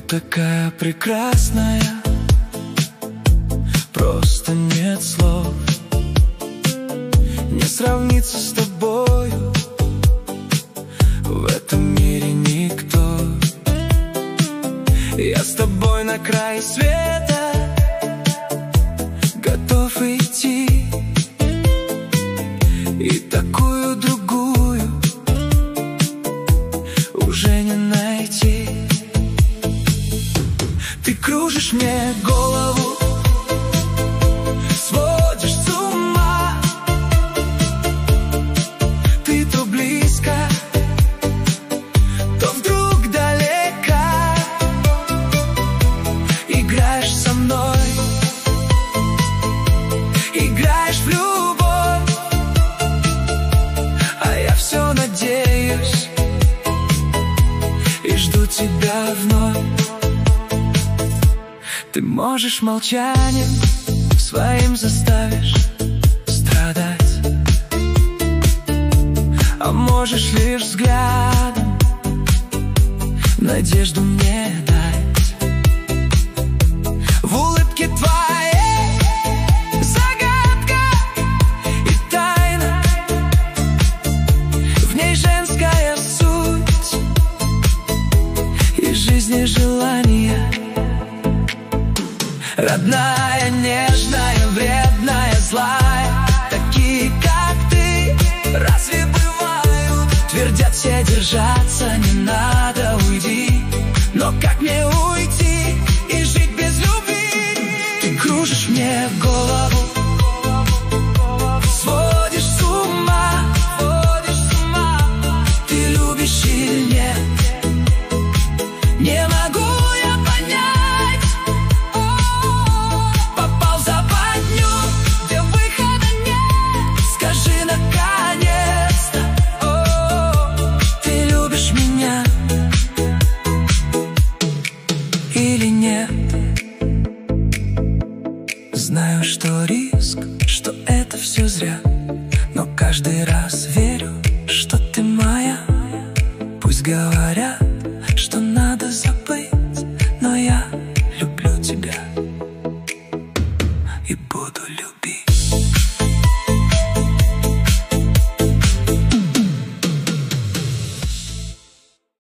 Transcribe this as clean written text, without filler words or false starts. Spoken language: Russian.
такая прекрасная, просто нет слов. Не сравнится с тобою в этом мире никто. Я с тобой на край света готов идти, и такую другую уже не найти. Ты кружишь мне голову, сводишь с ума. Ты то близко, то вдруг далека. Играешь со мной, играешь в любовь, а я все надеюсь и жду тебя вновь. Ты можешь молчанием своим заставишь страдать, а можешь лишь взглядом надежду мне дать. В улыбке твоей загадка и тайна, в ней женская суть и жизни желания. Родная, нежная, вредная, злая, такие, как ты, разве бывают? Твердят все держаться, не надо, уйди. Но как мне уйти и жить без любви? Ты кружишь мне голову, сводишь с ума. Ты любишь или нет? Не могу я понять. Попал в западню, где выхода нет. Скажи наконец-то, ты любишь меня или нет? Знаю, что риск, что это все зря, но каждый раз верю, что ты моя. Пусть говорят,